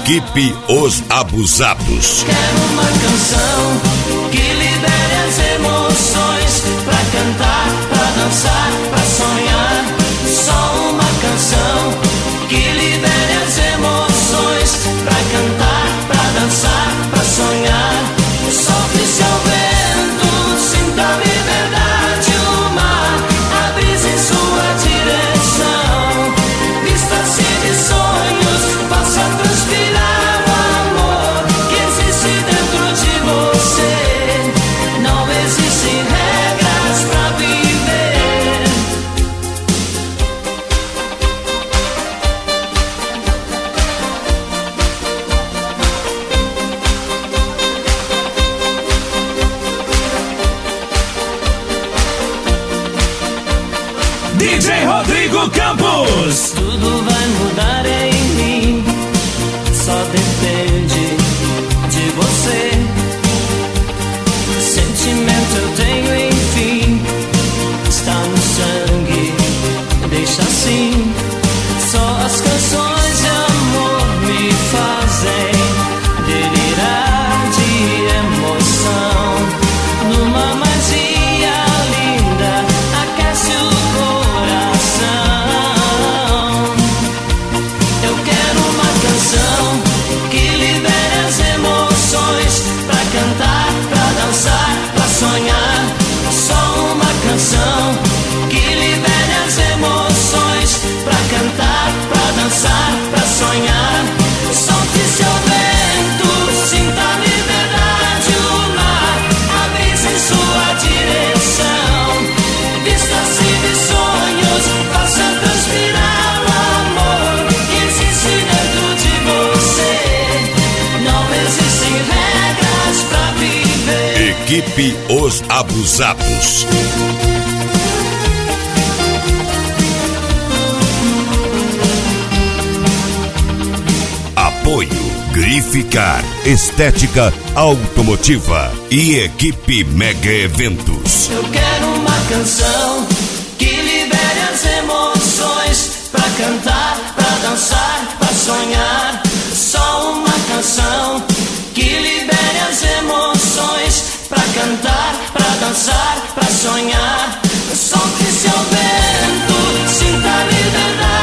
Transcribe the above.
Equipe Os Abusados. Quero uma canção que libere as emoções, pra cantar, pra dançar, pra sonhar. Só uma canção que libere as emoções, pra cantar, pra dançar, pra sonhar. Solte seu vento, sinta a liberdade, o mar, a brisa em sua direção. Vista-se de sonhos, faça transpirar o amor que existe dentro de você. Não existem regras pra viver. DJ Rodrigo Campos. Tudo vai mudar em mim, só depende de você. Sentimento eu tenho, enfim, está no sangue, deixa assim. Só as canções de amor me fazem delirar de emoção. Numa magia linda, aquece o coração. Eu quero uma canção que libere as emoções, pra cantar, pra dançar, pra sonhar. Só uma canção que libere as emoções, pra cantar, pra dançar, pra sonhar. Solte seu vento, sinta a liberdade, o mar, a brisa em sua direção. Vista-se de sonhos, faça transpirar o amor que existe dentro de você. Não existem regras pra viver. Equipe Os Abusados. Apoio Grificar, Estética Automotiva e Equipe Mega Eventos. Eu quero uma canção que libere as emoções, pra cantar, pra dançar, pra sonhar. Só uma canção que libere as emoções, pra cantar, pra dançar, pra sonhar. Solte seu vento, sinta a liberdade.